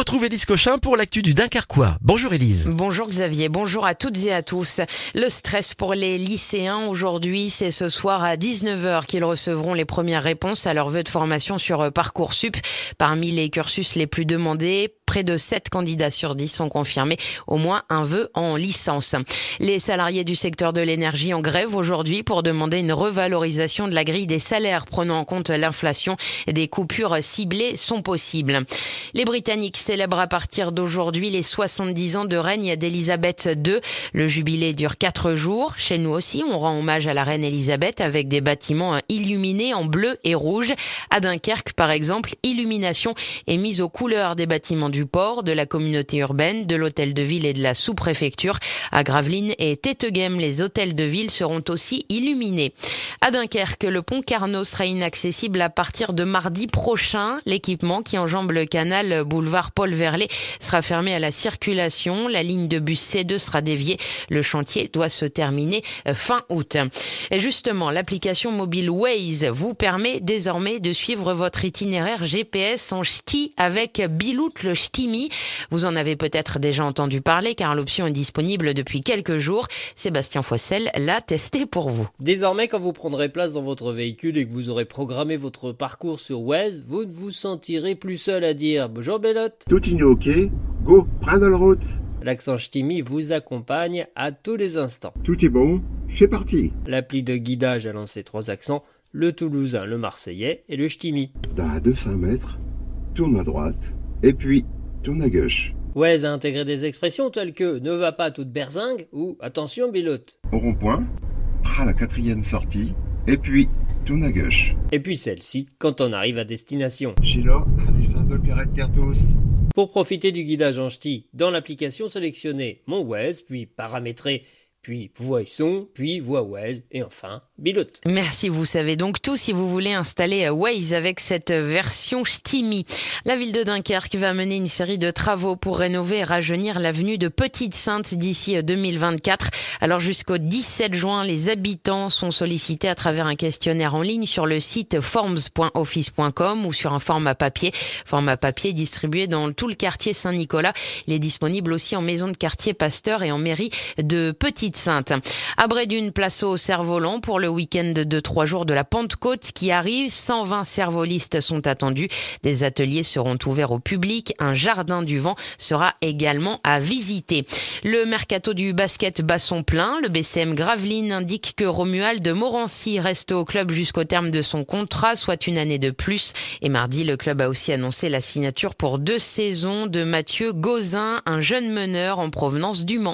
retrouve Élise Cochin pour l'actu du Dunkerquois. Bonjour Élise. Bonjour Xavier, bonjour à toutes et à tous. Le stress pour les lycéens aujourd'hui, c'est ce soir à 19h qu'ils recevront les premières réponses à leurs vœux de formation sur Parcoursup. Parmi les cursus les plus demandés, près de 7 candidats sur 10 sont confirmés au moins un vœu en licence. Les salariés du secteur de l'énergie en grève aujourd'hui pour demander une revalorisation de la grille des salaires prenant en compte l'inflation. Des coupures ciblées sont possibles. Les Britanniques célèbrent à partir d'aujourd'hui les 70 ans de règne d'Élisabeth II. Le jubilé dure 4 jours. Chez nous aussi, on rend hommage à la reine Élisabeth avec des bâtiments illuminés en bleu et rouge. À Dunkerque, par exemple, illumination est mise aux couleurs des bâtiments du port, de la communauté urbaine, de l'hôtel de ville et de la sous-préfecture. À Gravelines et Tettegem, les hôtels de ville seront aussi illuminés. À Dunkerque, le pont Carnot sera inaccessible à partir de mardi prochain. L'équipement qui enjambe le canal boulevard Paul Verlet sera fermé à la circulation. La ligne de bus C2 sera déviée. Le chantier doit se terminer fin août. Et justement, l'application mobile Waze vous permet désormais de suivre votre itinéraire GPS en ch'ti avec Bilout le Ch'timi. Vous en avez peut-être déjà entendu parler car l'option est disponible depuis quelques jours. Sébastien Foissel l'a testé pour vous. Désormais, quand vous prendrez place dans votre véhicule et que vous aurez programmé votre parcours sur Waze, vous ne vous sentirez plus seul à dire « Bonjour Bélote ». Tout est ok, go, prends la route. L'accent ch'timi vous accompagne à tous les instants. Tout est bon, c'est parti. L'appli de guidage a lancé 3 accents, le toulousain, le marseillais et le ch'timi. À 200 mètres, tourne à droite, et puis tourne à gauche. Waze a intégré des expressions telles que « ne va pas toute berzingue » ou « attention Bélote ». Au rond-point, à la 4e sortie, et puis tourne à gauche. Et puis celle-ci quand on arrive à destination. Gilo, à descendre le caractère tous. Pour profiter du guidage en ch'ti, dans l'application, sélectionnez Mon Waze, puis paramétrez, puis voix et son, puis voix Waze, et enfin Bilote. Merci, vous savez donc tout si vous voulez installer Waze avec cette version ch'timi. La ville de Dunkerque va mener une série de travaux pour rénover et rajeunir l'avenue de Petite-Sainte d'ici 2024. Alors jusqu'au 17 juin, les habitants sont sollicités à travers un questionnaire en ligne sur le site forms.office.com ou sur un format papier distribué dans tout le quartier Saint-Nicolas. Il est disponible aussi en maison de quartier Pasteur et en mairie de Petite-Sainte. À Brédune, place au cerf-volant pour le week-end de 3 jours de la Pentecôte qui arrive. 120 cervolistes sont attendus. Des ateliers seront ouverts au public. Un jardin du vent sera également à visiter. Le mercato du basket bat son plein. Le BCM Gravelines indique que Romuald Morancy reste au club jusqu'au terme de son contrat, soit une année de plus. Et mardi, le club a aussi annoncé la signature pour 2 saisons de Mathieu Gauzin, un jeune meneur en provenance du Mans.